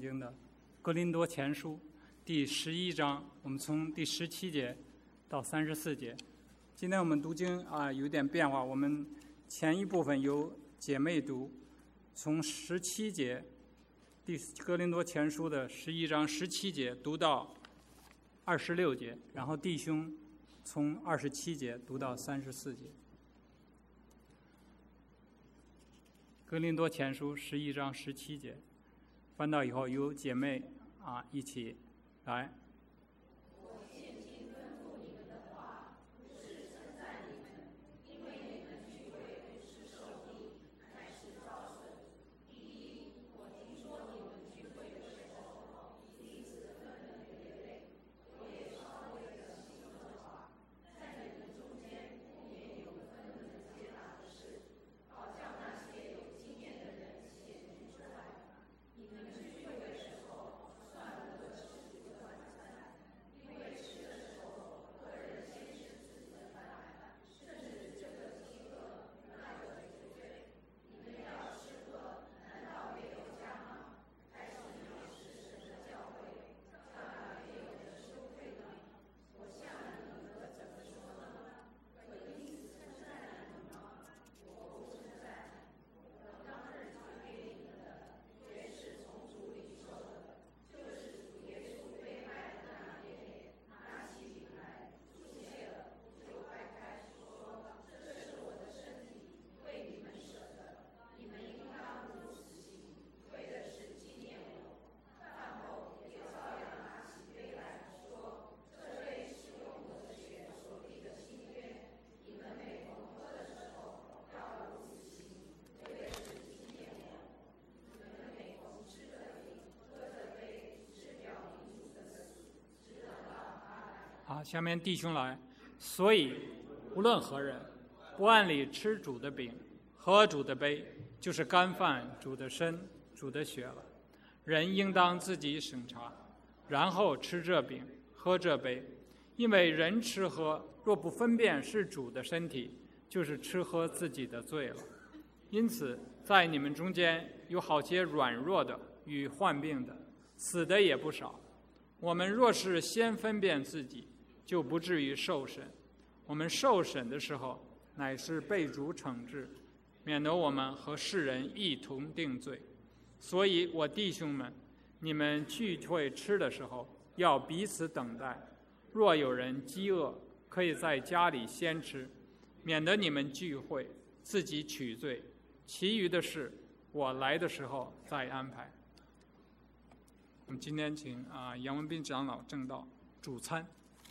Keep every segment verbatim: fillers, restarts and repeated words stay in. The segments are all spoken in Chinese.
经的《哥林多前书》第十一章，我们从第十七节到三十四节。今天我们读经啊有点变化，我们前一部分由姐妹读，从十七节，第哥林多前书的十一章十七节读到二十六节，然后弟兄从二十七节读到三十四节。哥林多前书十一章十七节，翻到以后由姐妹啊一起来。好，下面弟兄来。所以无论何人不按理吃主的饼，喝主的杯，就是干饭主的身主的血了。人应当自己审查，然后吃这饼喝这杯。因为人吃喝若不分辨是主的身体，就是吃喝自己的罪了。因此在你们中间有好些软弱的与患病的，死的也不少。我们若是先分辨自己，就不至于受审。我们受审的时候，乃是被主惩治，免得我们和世人一同定罪。所以我弟兄们，你们聚会吃的时候，要彼此等待。若有人饥饿，可以在家里先吃，免得你们聚会自己取罪。其余的事，我来的时候再安排。我们今天请啊杨文斌长老正道主餐。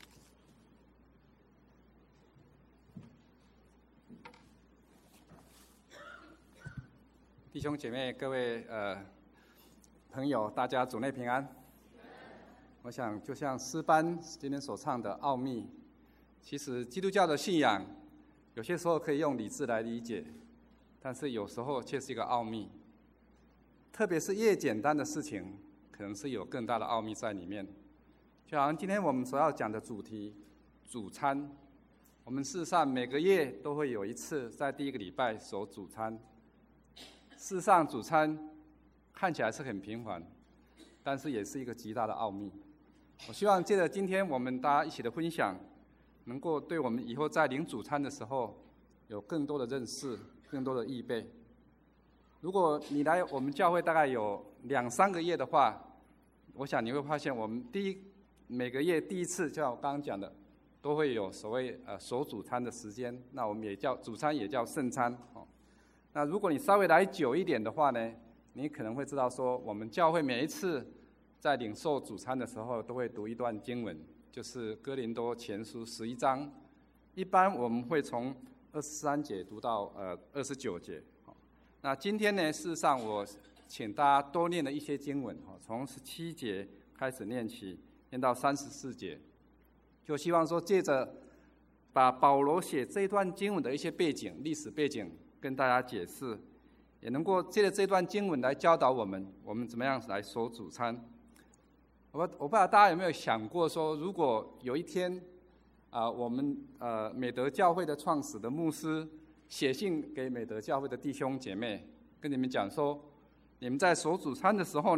弟兄姐妹、各位呃朋友，大家主内平安。我想，就像诗班今天所唱的奥秘，其实基督教的信仰有些时候可以用理智来理解，但是有时候却是一个奥秘。特别是越简单的事情，可能是有更大的奥秘在里面。就好像今天我们所要讲的主题主餐，我们事实上每个月都会有一次在第一个礼拜守主餐。事实上主餐看起来是很平凡，但是也是一个极大的奥秘。我希望借着今天我们大家一起的分享，能够对我们以后在领主餐的时候有更多的认识，更多的预备。如果你来我们教会大概有两三个月的话，我想你会发现我们第一每个月第一次，就像我刚刚讲的，都会有所谓呃守主餐的时间，那我们也叫主餐，也叫圣餐。哦，那如果你稍微来久一点的话呢，你可能会知道说，我们教会每一次在领受主餐的时候，都会读一段经文，就是哥林多前书十一章。一般我们会从二十三节读到呃二十九节。那今天呢，事实上我请大家多念了一些经文，从十七节开始念起，念到三十四节，就希望说借着把保罗写这一段经文的一些背景、历史背景跟大家解释，也能够借着这段经文来教导我们，我们怎么样来守主餐。我我不知道大家有没有想过说，如果有一天啊、呃，我们呃美德教会的创始的牧师写信给美德教会的弟兄姐妹，跟你们讲说，你们在守主餐的时候呢，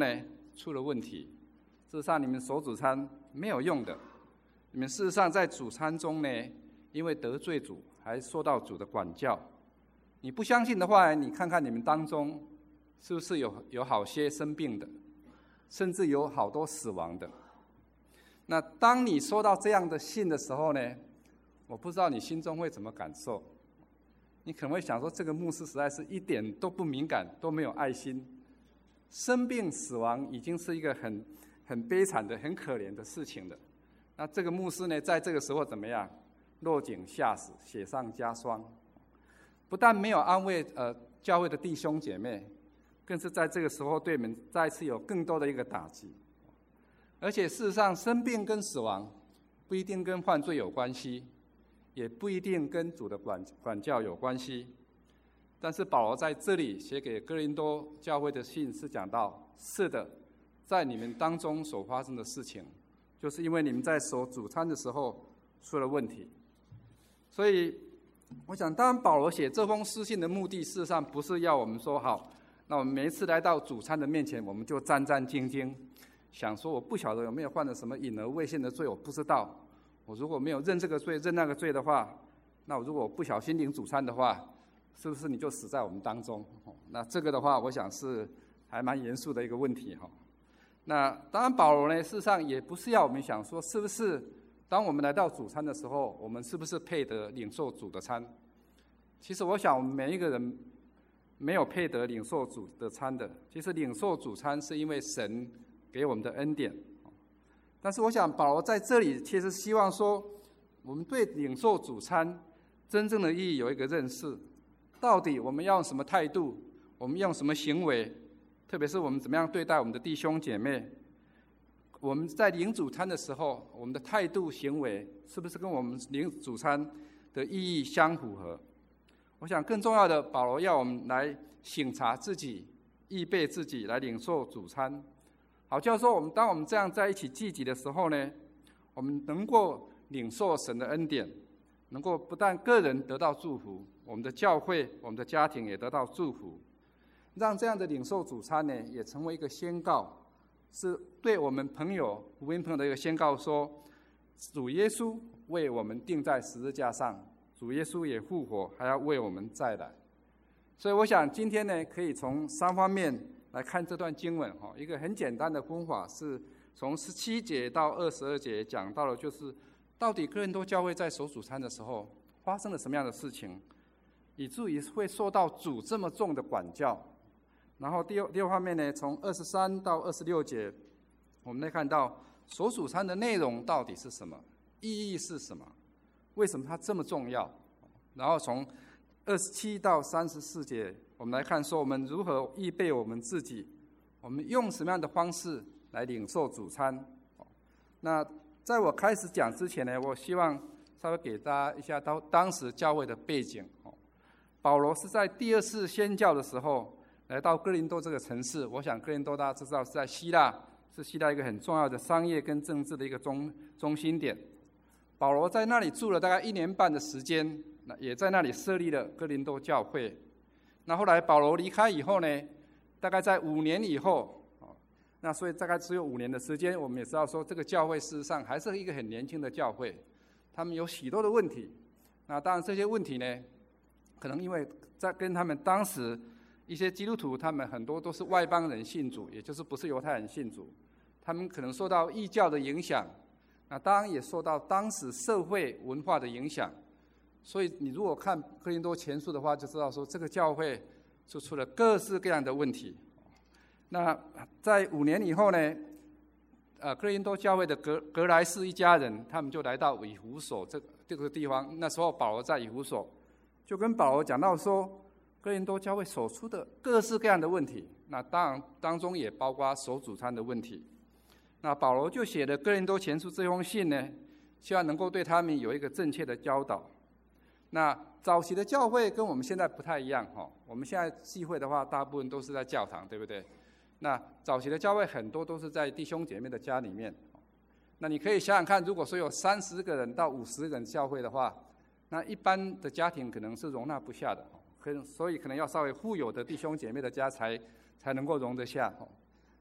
出了问题。事实上，你们守主餐没有用的。你们事实上在主餐中呢，因为得罪主，还受到主的管教。你不相信的话，你看看你们当中是不是有有好些生病的，甚至有好多死亡的。那当你收到这样的信的时候呢，我不知道你心中会怎么感受。你可能会想说，这个牧师实在是一点都不敏感，都没有爱心。生病死亡已经是一个很很悲惨的、很可怜的事情了。那这个牧师呢，在这个时候怎么样？落井下石，雪上加霜。不但没有安慰呃教会的弟兄姐妹，更是在这个时候对你们再次有更多的一个打击。而且事实上，生病跟死亡不一定跟犯罪有关系，也不一定跟主的管管教有关系。但是保罗在这里写给哥林多教会的信是讲到，是的，在你们当中所发生的事情，就是因为你们在守主餐的时候出了问题。所以我想，当然保罗写这封书信的目的，事实上不是要我们说好，那我们每一次来到主餐的面前，我们就战战兢兢，想说我不晓得有没有犯了什么隐而未现的罪，我不知道。我如果没有认这个罪认那个罪的话，那我如果不小心领主餐的话，是不是你就死在我们当中？那这个的话，我想是还蛮严肃的一个问题哈。那当然保罗呢，事实上也不是要我们想说，是不是当我们来到主餐的时候，我们是不是配得领受主的餐？其实我想我们每一个人没有配得领受主的餐的。其实领受主餐是因为神给我们的恩典。但是我想保罗在这里其实希望说，我们对领受主餐真正的意义有一个认识。到底我们要用什么态度？我们用什么行为？特别是我们怎么样对待我们的弟兄姐妹？我们在领主餐的时候，我们的态度行为是不是跟我们领主餐的意义相符合？我想更重要的，保罗要我们来省察自己，预备自己来领受主餐。好，就是说我们当我们这样在一起聚集的时候呢，我们能够领受神的恩典，能够不但个人得到祝福，我们的教会、我们的家庭也得到祝福，让这样的领受主餐呢，也成为一个宣告，是对我们朋友、福音朋友的一个宣告说，主耶稣为我们钉在十字架上，主耶稣也复活，还要为我们再来。所以我想今天呢，可以从三方面来看这段经文。一个很简单的分法是从十七节到二十二节讲到了，就是到底哥林多教会在守主餐的时候发生了什么样的事情，以至于会受到主这么重的管教。然后第二第二方面呢，从二十三到二十六节，我们来看到守主餐的内容到底是什么，意义是什么，为什么它这么重要。然后从二十七到三十四节，我们来看说我们如何预备我们自己，我们用什么样的方式来领受主餐。那在我开始讲之前呢，我希望稍微给大家一下当当时教会的背景。保罗是在第二次宣教的时候来到哥林多这个城市。我想哥林多大家知道是在希腊，是希腊一个很重要的商业跟政治的一个中中心点。保罗在那里住了大概一年半的时间，也在那里设立了哥林多教会。那后来保罗离开以后呢，大概在五年以后，那所以大概只有五年的时间，我们也知道说这个教会事实上还是一个很年轻的教会，他们有许多的问题。那当然这些问题呢，可能因为在跟他们当时一些基督徒，他们很多都是外邦人信主，也就是不是犹太人信主，他们可能受到异教的影响，那当然也受到当时社会文化的影响。所以你如果看哥林多前书的话，就知道说这个教会就出了各式各样的问题。那在五年以后呢，呃，哥林多教会的格格莱士一家人，他们就来到以弗所这个这个地方。那时候保罗在以弗所，就跟保罗讲到说，哥林多教会所出的各式各样的问题，那当然当中也包括守主餐的问题。那保罗就写了哥林多前书这封信呢，希望能够对他们有一个正确的教导。那早期的教会跟我们现在不太一样哈，我们现在聚会的话，大部分都是在教堂，对不对？那早期的教会很多都是在弟兄姐妹的家里面。那你可以想想看，如果说有三十个人到五十个人教会的话，那一般的家庭可能是容纳不下的，可能所以可能要稍微富有的弟兄姐妹的家才才能够容得下。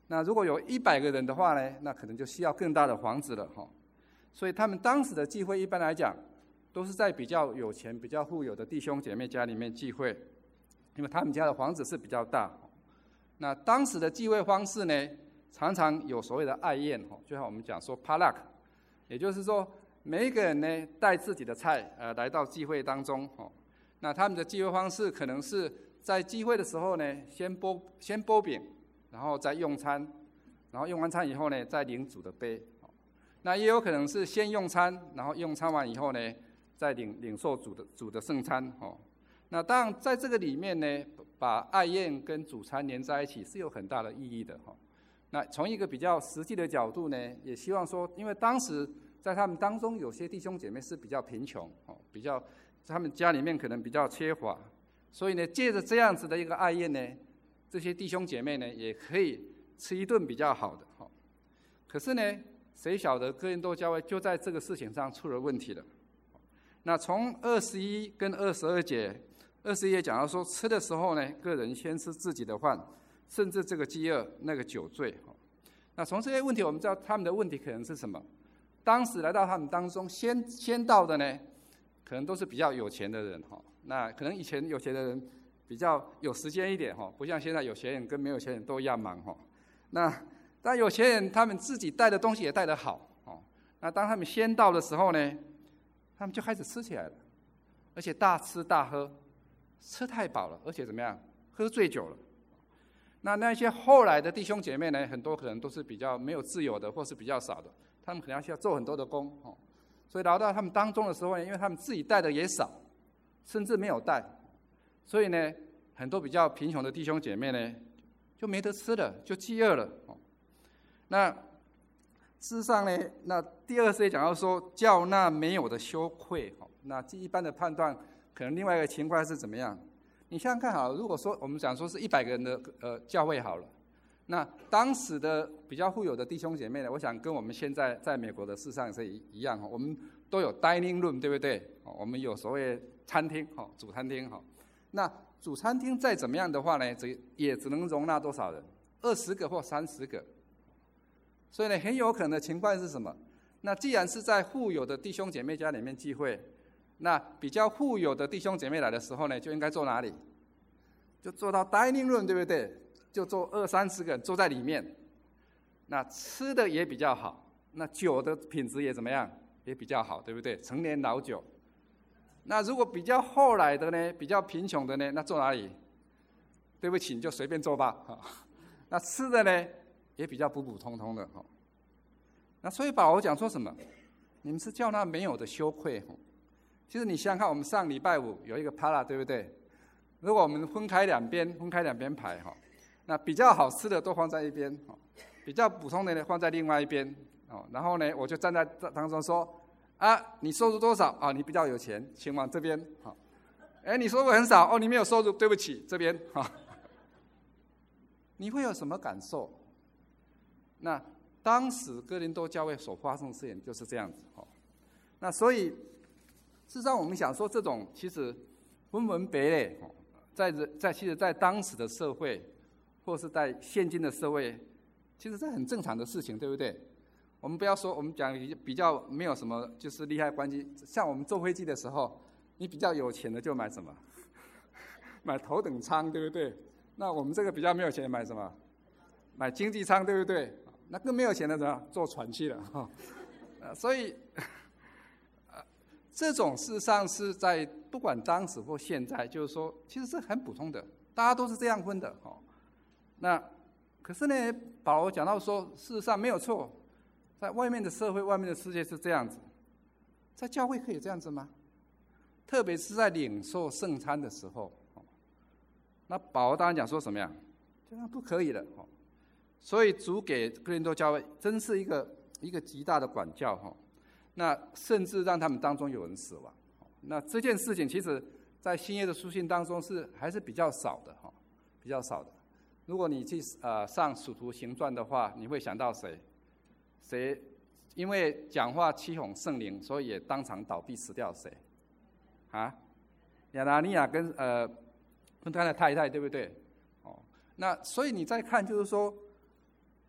那如果有一百个人的话呢，那可能就需要更大的房子了哈。所以他们当时的聚会，一般来讲，都是在比较有钱、比较富有的弟兄姐妹家里面聚会，因为他们家的房子是比较大。那当时的聚会方式呢，常常有所谓的爱宴，就像我们讲说 potluck， 也就是说每一个人呢带自己的菜呃来到聚会当中。那他们的聚会方式可能是在聚会的时候呢，先剥先剥饼，然后再用餐，然后用完餐以后呢，再领主的杯。那也有可能是先用餐，然后用餐完以后呢，再领领受主的主的圣餐。那当然在这个里面呢，把爱宴跟主餐连在一起是有很大的意义的。那从一个比较实际的角度呢，也希望说，因为当时在他们当中有些弟兄姐妹是比较贫穷，比较他们家里面可能比较缺乏，所以呢，借着这样子的一个爱宴呢，这些弟兄姐妹呢也可以吃一顿比较好的。可是呢，谁晓得哥林多教会就在这个事情上出了问题了。那从二十一跟二十二节，二十一节讲到说，吃的时候呢，个人先吃自己的饭，甚至这个饥饿，那个酒醉。那从这些问题，我们知道他们的问题可能是什么？当时来到他们当中先先到的呢，可能都是比较有钱的人哈。那可能以前有钱的人比较有时间一点哈，不像现在有钱人跟没有钱人都一样忙哈。那但有钱人他们自己带的东西也带得好哦。那当他们先到的时候呢，他们就开始吃起来了，而且大吃大喝，吃太饱了，而且怎么样，喝醉酒了。那那些后来的弟兄姐妹呢，很多可能都是比较没有自由的，或是比较少的，他们可能要需要做很多的工哦。所以来到他们当中的时候呢，因为他们自己带的也少，甚至没有带，所以呢，很多比较贫穷的弟兄姐妹呢，就没得吃了，就饥饿了哦。那事实上呢，那第二节讲到说，叫那没有的羞愧。那一般的判断，可能另外一个情况是怎么样？你想想看好了，如果说我们讲说是一百个人的呃教会好了，那当时的比较富有的弟兄姐妹呢，我想跟我们现在在美国的事实上是一一样，我们都有 dining room， 对不对？我们有所谓餐厅，主餐厅。那主餐厅再怎么样的话呢，也只能容纳多少人？二十个或三十个。所以呢，很有可能的情况是什么？那既然是在富有的弟兄姐妹家里面聚会，那比较富有的弟兄姐妹来的时候呢，就应该坐哪里？就坐到 dining room， 对不对？就坐二三十个人坐在里面。那吃的也比较好，那酒的品质也怎么样？也比较好，对不对？陈年老酒。那如果比较后来的呢，比较贫穷的呢，那坐哪里？对不起，你就随便坐吧。那吃的呢？也比较普普通通的哈。那所以保罗讲说什么？你们是叫那没有的羞愧。其实你想想看，我们上礼拜五有一个 potluck， 对不对？如果我们分开两边，分开两边排哈，那比较好吃的都放在一边，比较普通的呢放在另外一边。然后呢，我就站在当中说：啊，你收入多少？啊，你比较有钱，请往这边。好，哎，你收入很少，哦，你没有收入，对不起，这边。哈，你会有什么感受？那当时哥林多教会所发生的事情就是这样子。那所以事实上我们想说，这种其实分门别类，在在其实在当时的社会或是在现今的社会，其实是很正常的事情，对不对？我们不要说我们讲比较没有什么就是利害关系，像我们坐飞机的时候，你比较有钱的就买什么？买头等舱，对不对？那我们这个比较没有钱买什么？买经济舱，对不对？那更没有钱的怎么坐船去了哈？呃，所以，呃，这种事实上是在不管当时或现在，就是说，其实是很普通的，大家都是这样分的哈。那可是呢，保罗讲到说，事实上没有错，在外面的社会、外面的世界是这样子，在教会可以这样子吗？特别是在领受圣餐的时候，那保罗当然讲说什么样，这样不可以了哈。所以主给哥林多教会真是一个一个极大的管教哈，那甚至让他们当中有人死亡。那这件事情其实在新约的书信当中是还是比较少的哈，比较少的。如果你去呃上使徒行传的话，你会想到谁？谁因为讲话欺哄圣灵，所以也当场倒地死掉谁？啊，亚拿尼亚跟呃跟他的太太，对不对？哦，那所以你再看就是说。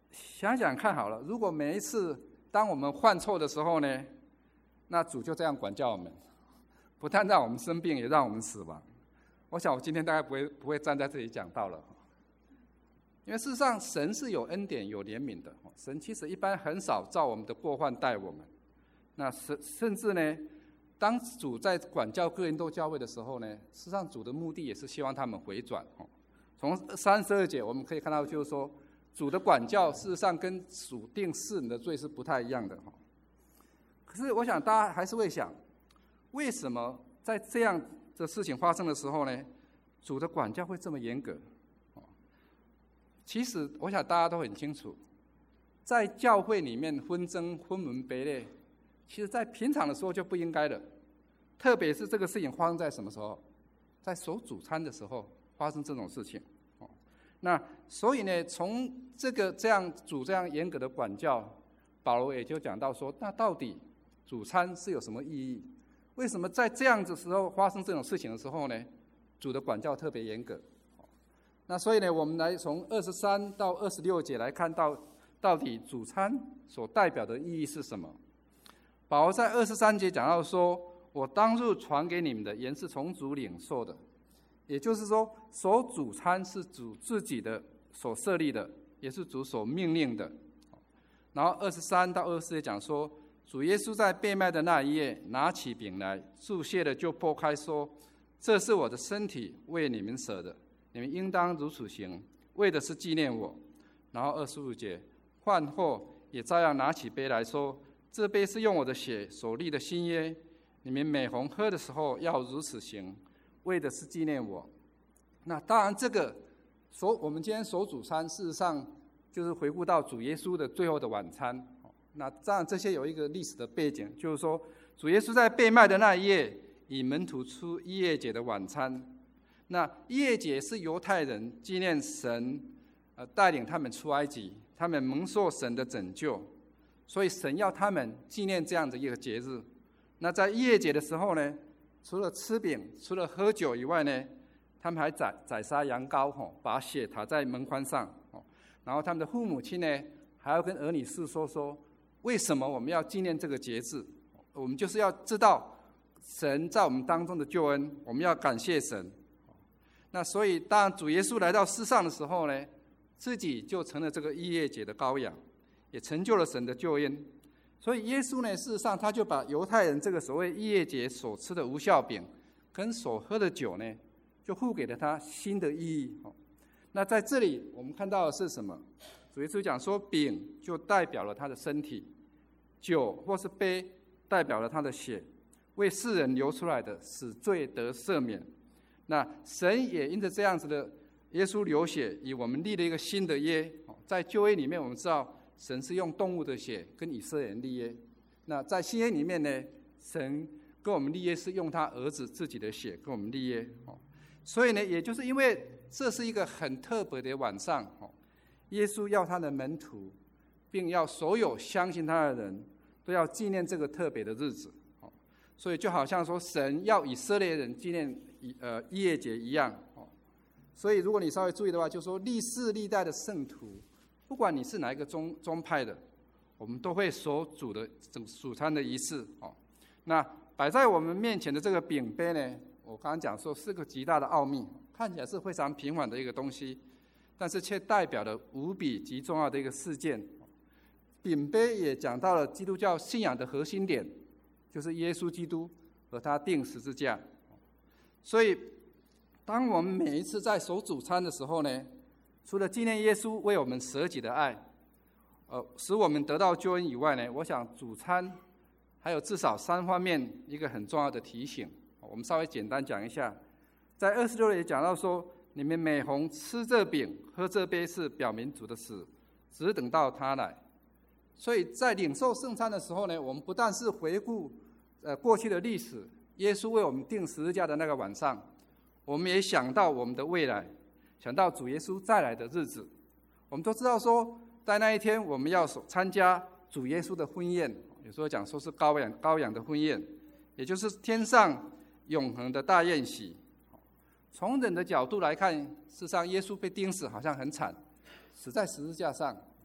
想想看好了，如果每一次当我们犯错的时候呢，那主就这样管教我们，不但让我们生病，也让我们死亡。我想我今天大概不会不会站在这里讲道了，因为事实上神是有恩典有怜悯的，神其实一般很少照我们的过犯待我们。那甚甚至呢，当主在管教哥林多教会的时候呢，事实上主的目的也是希望他们回转。从三十二节我们可以看到，就是说主的管教事实上跟主定世人的罪是不太一样的。可是我想大家还是会想，为什么在这样的事情发生的时候呢，主的管教会这么严格？其实我想大家都很清楚，在教会里面纷争分门别类，其实在平常的时候就不应该的，特别是这个事情发生在什么时候？在守主餐的时候发生这种事情。那所以呢，从这个这样主这样严格的管教，保罗也就讲到说，那到底主餐是有什么意义？为什么在这样子时候发生这种事情的时候呢，主的管教特别严格？那所以呢，我们来从二十三到二十六节来看到，到底主餐所代表的意义是什么？保罗在二十三节讲到说，我当日传给你们的原是从主领受的，也就是说，守主餐是主自己的所设立的，也是主所命令的。然后二十三到二十四节讲说，主耶稣在被卖的那一夜，拿起饼来，祝谢了就擘开说，这是我的身体，为你们舍的，你们应当如此行，为的是纪念我。然后二十五节，饭后也照样拿起杯来说，这杯是用我的血所立的新约，你们每逢喝的时候要如此行，为的是纪念我。那当然这个守我们今天守主餐，事实上就是回顾到主耶稣的最后的晚餐。那当然这些有一个历史的背景，就是说主耶稣在被卖的那一夜，以门徒出逾越节的晚餐。那逾越节是犹太人纪念神呃带领他们出埃及，他们蒙受神的拯救，所以神要他们纪念这样的一个节日。那在逾越节的时候呢，除了吃饼，除了喝酒以外呢，他们还宰宰杀羊羔，把血洒在门框上。然后他们的父母亲呢，还要跟儿女诉说说，为什么我们要纪念这个节日？我们就是要知道神在我们当中的救恩，我们要感谢神。那所以当主耶稣来到世上的时候呢，自己就成了这个逾越节的羔羊，也成就了神的救恩。所以耶稣呢，事实上他就把犹太人这个所谓逾越节所吃的无酵饼跟所喝的酒呢，就付给了他新的意义。那在这里我们看到的是什么？主耶稣讲说，饼就代表了他的身体，酒或是杯代表了他的血，为世人流出来的，使罪得赦免。那神也因着这样子的耶稣流血，与我们立了一个新的约。在旧约里面我们知道神是用动物的血跟以色列人立约，那在新约里面呢，神跟我们立约是用他儿子自己的血跟我们立约。所以呢，也就是因为这是一个很特别的晚上，耶稣要他的门徒并要所有相信他的人都要纪念这个特别的日子。所以就好像说神要以色列人纪念呃逾越节一样。所以如果你稍微注意的话，就是说历世历代的圣徒，不管你是哪一个宗宗派的，我们都会守主的主餐的仪式。那摆在我们面前的这个饼杯呢，我刚刚讲说是个极大的奥秘，看起来是非常平凡的一个东西，但是却代表了无比极重要的一个事件。饼杯也讲到了基督教信仰的核心点，就是耶稣基督和他钉十字架。所以当我们每一次在守主餐的时候呢，除了纪念耶稣为我们舍己的爱，呃，使我们得到救恩以外呢，我想主餐还有至少三方面一个很重要的提醒。我们稍微简单讲一下。在二十六节讲到说，你们每逢吃这饼喝这杯，是表明主的死，只等到他来。所以在领受圣餐的时候呢，我们不但是回顾呃过去的历史，耶稣为我们钉十字架的那个晚上，我们也想到我们的未来，想到主耶稣再来的日子。我们都知道说，在那一天我们要参加主耶稣的婚宴，有时候讲说是羔羊羔羊的婚宴，也就是天上永恒的大宴席。从人的角度来看，事实上耶稣被钉死好像很惨，死在十字架上。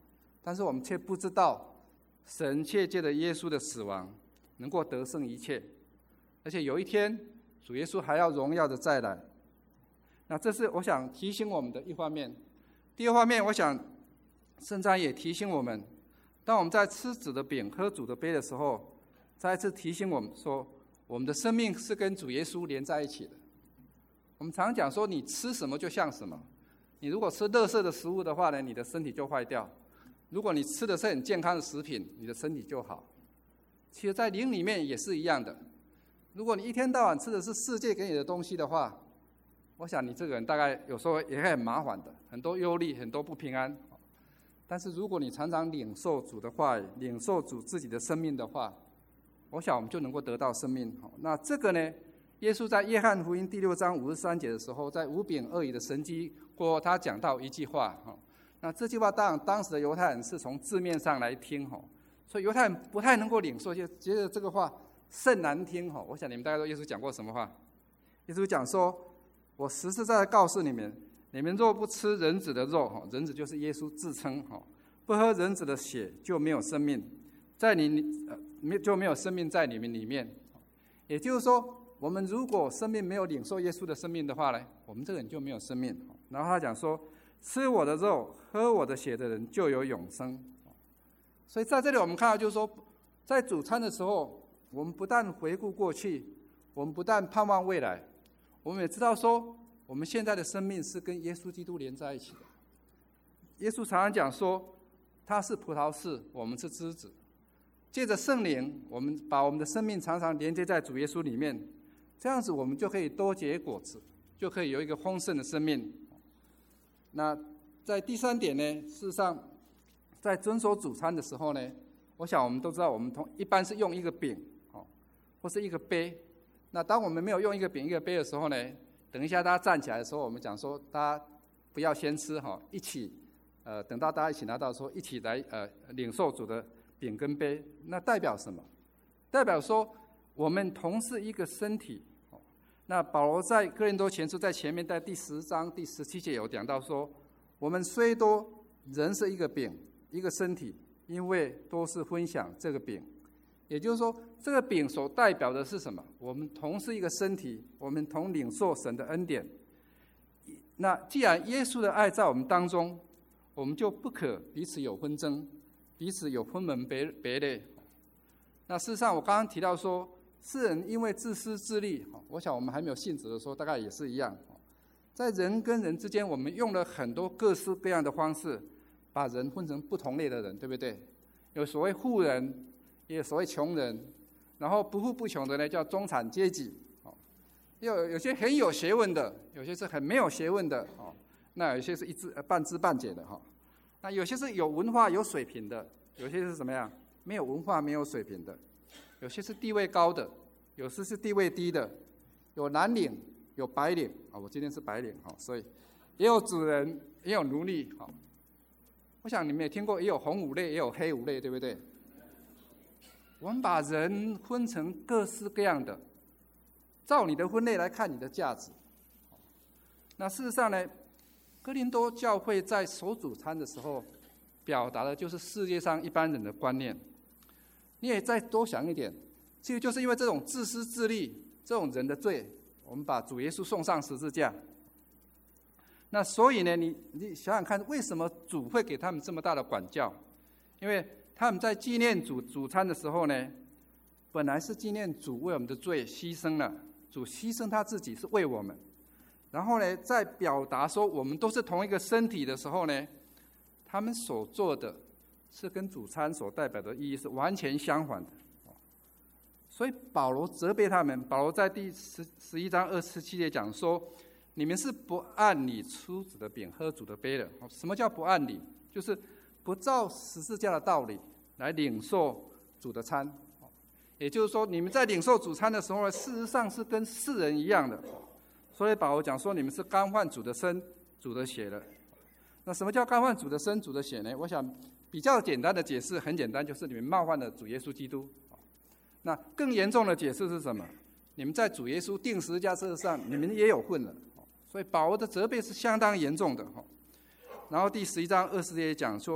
但是我们却不知道，神却借着耶稣的死亡，能够得胜一切，而且有一天，主耶稣还要荣耀的再来。那这是我想提醒我们的一方面。第二方面，我想圣餐也提醒我们，当我们在吃主的饼、喝主的杯的时候，再一次提醒我们说，我们的生命是跟主耶稣连在一起的。我们常讲说，你吃什么就像什么。你如果吃垃圾的食物的话呢，你的身体就坏掉；如果你吃的是很健康的食品，你的身体就好。其实，在灵里面也是一样的。如果你一天到晚吃的是世界给你的东西的话，我想你这个人大概有时候也会很麻烦的，很多忧虑，很多不平安。但是如果你常常领受主的话语，领受主自己的生命的话，我想我们就能够得到生命。那这个呢，耶稣在约翰福音第六章五十三节的时候，在五饼二鱼的神迹过后，他讲到一句话。那这句话当然当时的犹太人是从字面上来听，所以犹太人不太能够领受，就觉得这个话甚难听。我想你们大家都耶稣讲过什么话？耶稣讲说，我实实在在告诉你们，你们若不吃人子的肉，人子就是耶稣自称，不喝人子的血，就没有生命，在你就没有生命在你们里面。也就是说，我们如果生命没有领受耶稣的生命的话呢，我们这个人就没有生命。然后他讲说，吃我的肉、喝我的血的人就有永生。所以在这里我们看到，就是说，在主餐的时候，我们不但回顾过去，我们不但盼望未来，我们也知道说，我们现在的生命是跟耶稣基督连在一起的。耶稣常常讲说，他是葡萄树，我们是枝子。借着圣灵，我们把我们的生命常常连接在主耶稣里面，这样子我们就可以多结果子，就可以有一个丰盛的生命。那在第三点呢，事实上，在遵守主餐的时候呢，我想我们都知道，我们同一般是用一个饼，哦，或是一个杯。那当我们没有用一个饼一个杯的时候呢，等一下大家站起来的时候，我们讲说，大家不要先吃哈，一起，呃，等到大家一起拿到的时候，一起来呃领受主的饼跟杯。那代表什么？代表说我们同是一个身体。那保罗在哥林多前书在前面在第十章第十七节有讲到说，我们虽多，人是一个饼，一个身体，因为都是分享这个饼。也就是说，这个饼所代表的是什么？我们同是一个身体，我们同领受神的恩典。那既然耶稣的爱在我们当中，我们就不可彼此有纷争，彼此有分门别别类。那事实上，我刚刚提到说，世人因为自私自利，我想我们还没有信主的时候，大概也是一样。在人跟人之间，我们用了很多各式各样的方式，把人分成不同类的人，对不对？有所谓富人，也有所谓穷人，然后不富不穷的呢，叫中产阶级。有有些很有学问的，有些是很没有学问的，那有些是一知半知半解的。那有些是有文化有水平的，有些是什么样？没有文化没有水平的。有些是地位高的，有些是地位低的，有蓝领，有白领。我今天是白领，所以也有主人，也有奴隶。我想你们也听过，也有红五类，也有黑五类，对不对？我们把人分成各式各样的，照你的分类来看你的价值。那事实上呢，哥林多教会在守主餐的时候，表达的就是世界上一般人的观念。你也再多想一点，其实就是因为这种自私自利，这种人的罪，我们把主耶稣送上十字架。那所以呢，你你想想看，为什么主会给他们这么大的管教？因为他们在纪念主主餐的时候呢，本来是纪念主为我们的罪牺牲了，主牺牲他自己是为我们。然后呢，在表达说我们都是同一个身体的时候呢，他们所做的是跟主餐所代表的意义是完全相反的。所以保罗责备他们，保罗在第十十一章二十七节讲说，你们是不按理吃主的饼喝主的杯的。什么叫不按理？就是不照十字架的道理来领受主的餐。也就是说，你们在领受主餐的时候呢，事实上是跟世人一样的。所以保罗讲说，你们是干犯主的身主的血了。那什么叫干犯主的身主的血呢？我想比较简单的解释很简单，就是你们冒犯了主耶稣基督。那更严重的解释是什么？你们在主耶稣钉十字架之上，你们也有份了。所以保罗的责备是相当严重的。然后第十一章二十节讲说，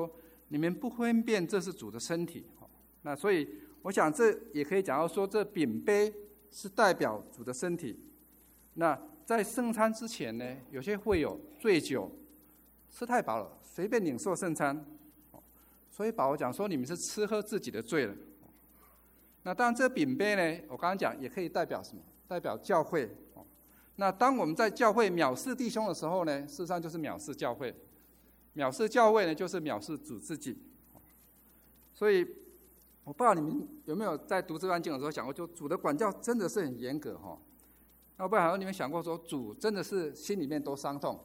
你们不分辨这是主的身体。那所以我想这也可以讲到说，这饼杯是代表主的身体。那在圣餐之前呢，有些会有醉酒，吃太饱了，随便领受圣餐。所以保罗讲说，你们是吃喝自己的罪了。那当然，这饼杯呢，我刚刚讲也可以代表什么？代表教会。那当我们在教会藐视弟兄的时候呢，事实上就是藐视教会。藐视教会呢，就是藐视主自己。所以，我不知道你们有没有在读这段经的时候想过，就主的管教真的是很严格哈。那不然，你们想过说，主真的是心里面多伤痛？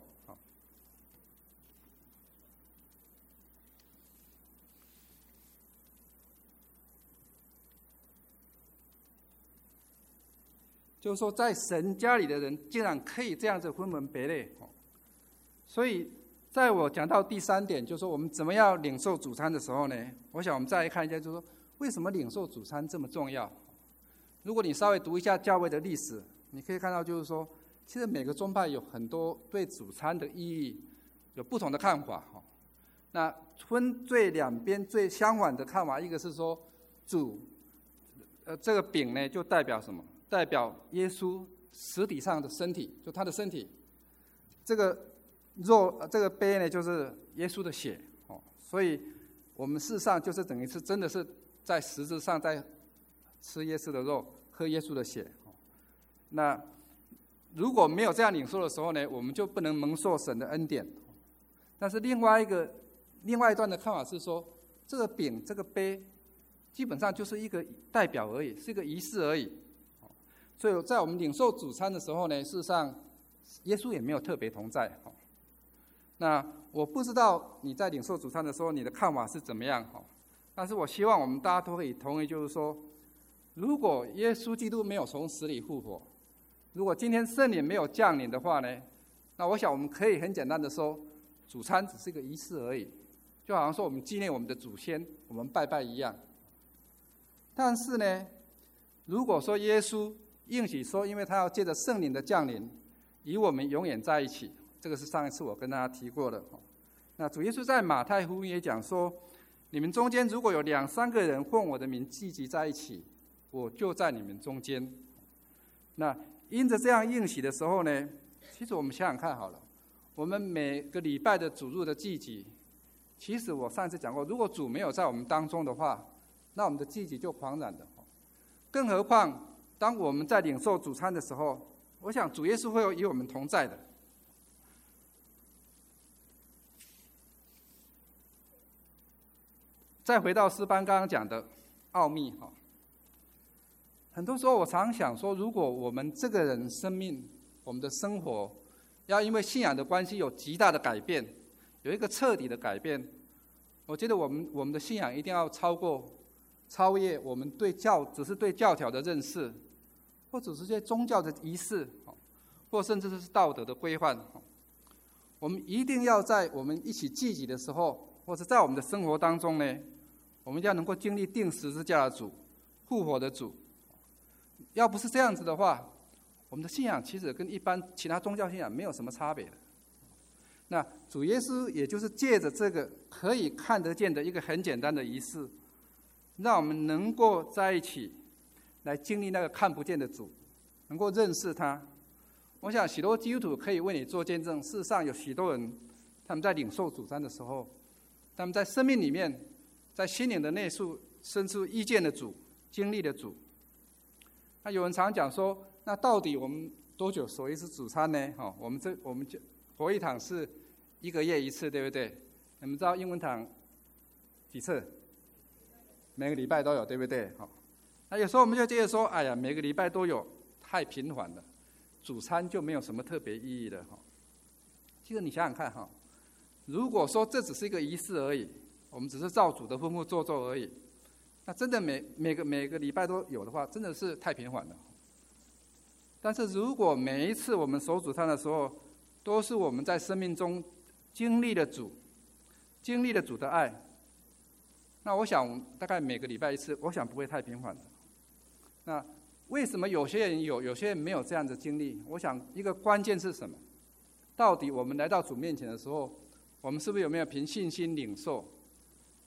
就是说，在神家里的人竟然可以这样子分门别类。所以，在我讲到第三点，就是说我们怎么样领受主餐的时候呢，我想我们再来看一下，就是说为什么领受主餐这么重要？如果你稍微读一下教会的历史，你可以看到，就是说，其实每个宗派有很多对主餐的意义有不同的看法。那分最两边最相反的看法，一个是说主，呃，这个饼呢就代表什么？代表耶稣实体上的身体，就他的身体。这个肉，这个杯呢，就是耶稣的血。哦，所以我们事实上就是等于是真的是在实质上在吃耶稣的肉，喝耶稣的血。那如果没有这样领受的时候呢，我们就不能蒙受神的恩典。但是另外一个另外一段的看法是说，这个饼这个杯基本上就是一个代表而已，是一个仪式而已。所以在我们领受主餐的时候呢，事实上耶稣也没有特别同在。那我不知道你在领受主餐的时候你的看法是怎么样，但是我希望我们大家都可以同意，就是说，如果耶稣基督没有从死里复活，如果今天圣灵没有降临的话呢，那我想我们可以很简单的说，主餐只是一个仪式而已，就好像说我们纪念我们的祖先，我们拜拜一样。但是呢，如果说耶稣应许说，因为他要借着圣灵的降临，与我们永远在一起，这个是上一次我跟大家提过的。那主耶稣在马太福音也讲说，你们中间如果有两三个人奉我的名聚集在一起，我就在你们中间。那因着这样应许的时候呢，其实我们想想看好了，我们每个礼拜的主日的聚集，其实我上次讲过，如果主没有在我们当中的话，那我们的聚集就茫然的。更何况当我们在领受主餐的时候，我想主耶稣会与我们同在的。再回到诗班刚刚讲的奥秘哈，很多时候我常想说，如果我们这个人生命、我们的生活，要因为信仰的关系有极大的改变，有一个彻底的改变，我觉得我们我们的信仰一定要超过、超越我们对教只是对教条的认识，或者是些宗教的仪式，或甚至是道德的规范。我们一定要在我们一起聚集的时候，或者在我们的生活当中呢，我们要能够经历钉十字架的主、复活的主。要不是这样子的话，我们的信仰其实跟一般其他宗教信仰没有什么差别的。那主耶稣也就是借着这个可以看得见的一个很简单的仪式，让我们能够在一起来经历那个看不见的主，能够认识他。我想许多基督徒可以为你做见证，事实上有许多人他们在领受主餐的时候，他们在生命里面，在心灵的内处深处遇见了主，经历了主。那有人常讲说，那到底我们多久守一次主餐呢？哦，我们这我们活一堂是一个月一次，对不对？你们知道英文堂几次？每个礼拜都有，对不对？好，那有时候我们就觉得说，哎呀，每个礼拜都有，太频繁了，主餐就没有什么特别意义了哈。其实你想想看哈，如果说这只是一个仪式而已，我们只是照主的吩咐做做而已，那真的每每个每个礼拜都有的话，真的是太频繁了。但是如果每一次我们守主餐的时候，都是我们在生命中经历了主，经历了主的爱，那我想大概每个礼拜一次，我想不会太频繁的。那为什么有些人有，有些人没有这样的经历？我想一个关键是什么？到底我们来到主面前的时候，我们是不是有没有凭信心领受？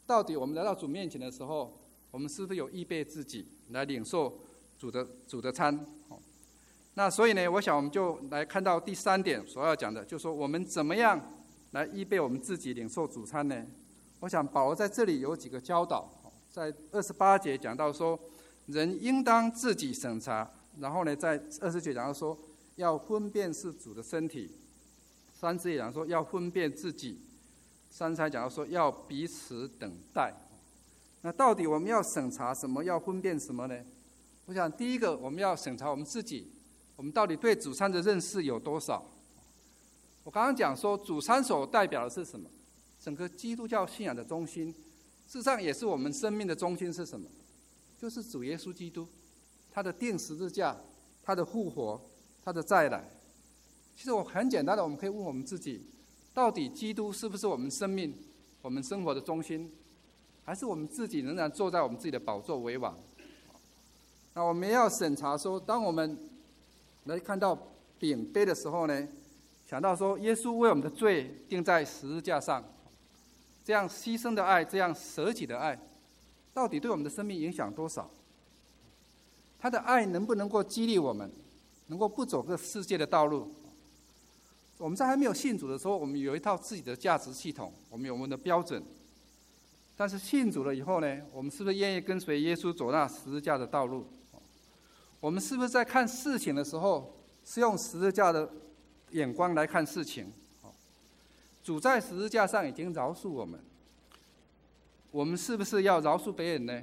到底我们来到主面前的时候，我们是不是有预备自己来领受主的主的餐？那所以呢，我想我们就来看到第三点所要讲的，就是说我们怎么样来预备我们自己领受主餐呢？我想保罗在这里有几个教导，在二十八节讲到说，人应当自己审查，然后呢，在二十节讲到说要分辨是主的身体，三十节讲说要分辨自己，三十三讲到说要彼此等待。那到底我们要审查什么？要分辨什么呢？我想第一个，我们要审查我们自己，我们到底对主餐的认识有多少？我刚刚讲说，主餐所代表的是什么？整个基督教信仰的中心，事实上也是我们生命的中心是什么？就是主耶稣基督，他的钉十字架，他的复活，他的再来。其实我很简单的，我们可以问我们自己，到底基督是不是我们生命、我们生活的中心，还是我们自己仍然坐在我们自己的宝座为王？那我们要审查说，当我们来看到饼杯的时候呢，想到说耶稣为我们的罪钉在十字架上，这样牺牲的爱，这样舍己的爱，到底对我们的生命影响多少？他的爱能不能够激励我们，能够不走这世界的道路？我们在还没有信主的时候，我们有一套自己的价值系统，我们有我们的标准。但是信主了以后呢，我们是不是愿意跟随耶稣走那十字架的道路？我们是不是在看事情的时候，是用十字架的眼光来看事情？主在十字架上已经饶恕我们，我们是不是要饶恕别人呢？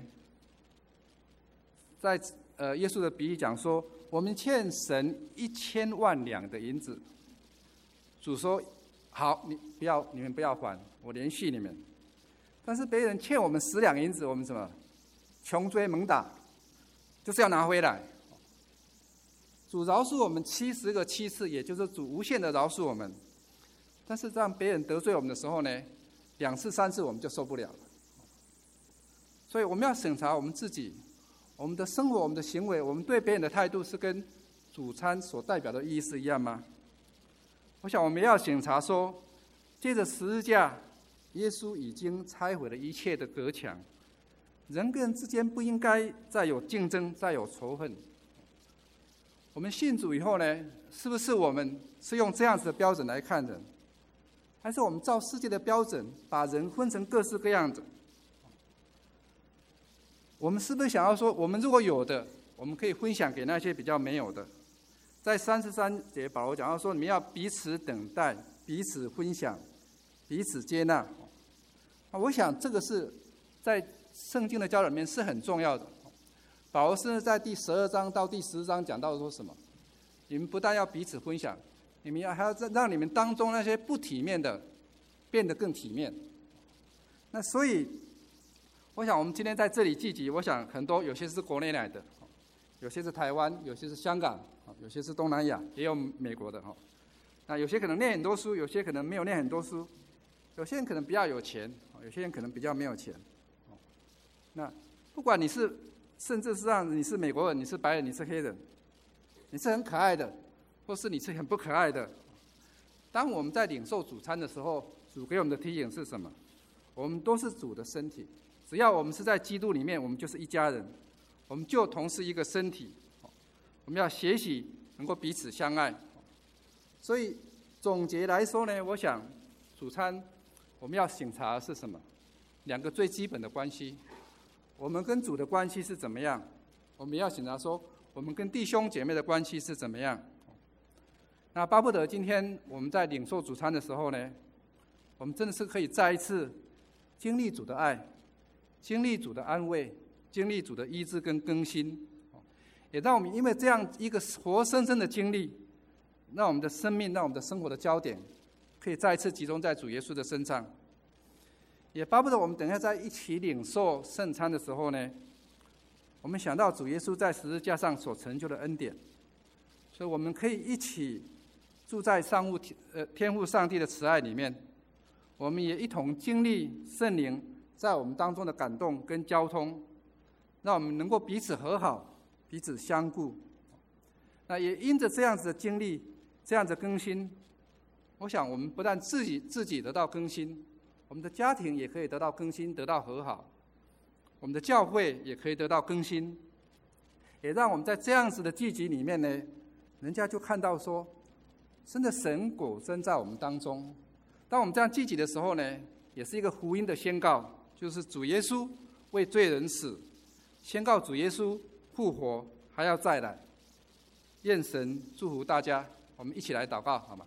在呃耶稣的比喻讲说，我们欠神一千万两的银子，主说好，你不要，你们不要还，我连续你们。但是别人欠我们十两银子，我们什么？穷追猛打，就是要拿回来。主饶恕我们七十个七次，也就是主无限的饶恕我们。但是让别人得罪我们的时候呢，两次三次我们就受不了了。所以我们要审查我们自己，我们的生活、我们的行为，我们对别人的态度是跟主餐所代表的意义是一样吗？我想我们要审查说，借着十字架，耶稣已经拆毁了一切的隔墙，人跟人之间不应该再有竞争，再有仇恨。我们信主以后呢，是不是我们是用这样子的标准来看人？还是我们照世界的标准，把人分成各式各样的？我们是不是想要说，我们如果有的，我们可以分享给那些比较没有的？在三十三节，保罗讲到说，你们要彼此等待，彼此分享，彼此接纳。我想这个是在圣经的教导里面是很重要的。保罗甚至在第十二章到第十章讲到说什么？你们不但要彼此分享，你们要还要让你们当中那些不体面的变得更体面。那所以，我想我们今天在这里聚集，我想很多有些是国内来的，有些是台湾，有些是香港，有些是东南亚，也有美国的哈。那有些可能念很多书，有些可能没有念很多书，有些人可能比较有钱，有些人可能比较没有钱。那不管你是，甚至是让你是美国人，你是白人，你是黑人，你是很可爱的，或是你是很不可爱的。当我们在领受主餐的时候，主给我们的提醒是什么？我们都是主的身体，只要我们是在基督里面，我们就是一家人，我们就同是一个身体。我们要学习能够彼此相爱。所以总结来说呢，我想主餐我们要审查的是什么？两个最基本的关系，我们跟主的关系是怎么样？我们要审查说，我们跟弟兄姐妹的关系是怎么样？那巴不得今天我们在领受主餐的时候呢，我们真的是可以再一次经历主的爱，经历主的安慰，经历主的医治跟更新，也让我们因为这样一个活生生的经历，让我们的生命，让我们的生活的焦点可以再一次集中在主耶稣的身上。也巴不得我们等一下在一起领受圣餐的时候呢，我们想到主耶稣在十字架上所成就的恩典，所以我们可以一起住在上父呃天父上帝的慈爱里面，我们也一同经历圣灵在我们当中的感动跟交通，让我们能够彼此和好，彼此相顾。那也因着这样子的经历，这样子更新，我想我们不但自己自己得到更新，我我们的家庭也可以得到更新，得到和好，我们的教会也可以得到更新，也让我们在这样子的聚集里面呢，人家就看到说，真的神果真在我们当中。当我们这样聚集的时候呢，也是一个福音的宣告，就是主耶稣为罪人死，宣告主耶稣复活还要再来。愿神祝福大家，我们一起来祷告好吗？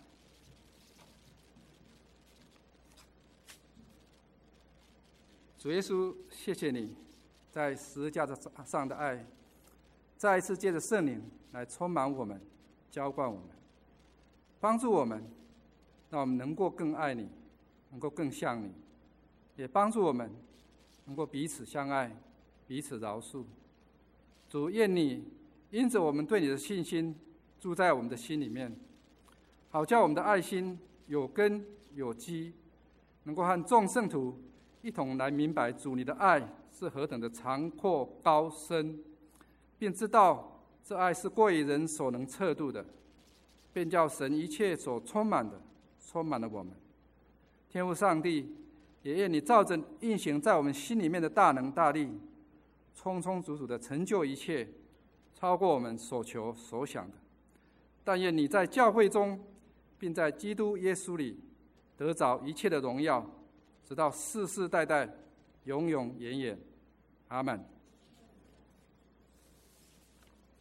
主耶稣，谢谢你在十字架上的爱，再一次借着圣灵来充满我们，浇灌我们，帮助我们，让我们能够更爱你，能够更像你，也帮助我们能够彼此相爱，彼此饶恕。主，愿你因着我们对你的信心住在我们的心里面，好叫我们的爱心有根有基，能够和众圣徒一同来明白主你的爱是何等的长阔高深，并知道这爱是过于人所能测度的，便叫神一切所充满的充满了我们。天父上帝，也愿你照着运行在我们心里面的大能大力，充充足足的成就一切，超过我们所求所想的。但愿你在教会中，并在基督耶稣里得着一切的荣耀，直到世世代代永永远远。阿们。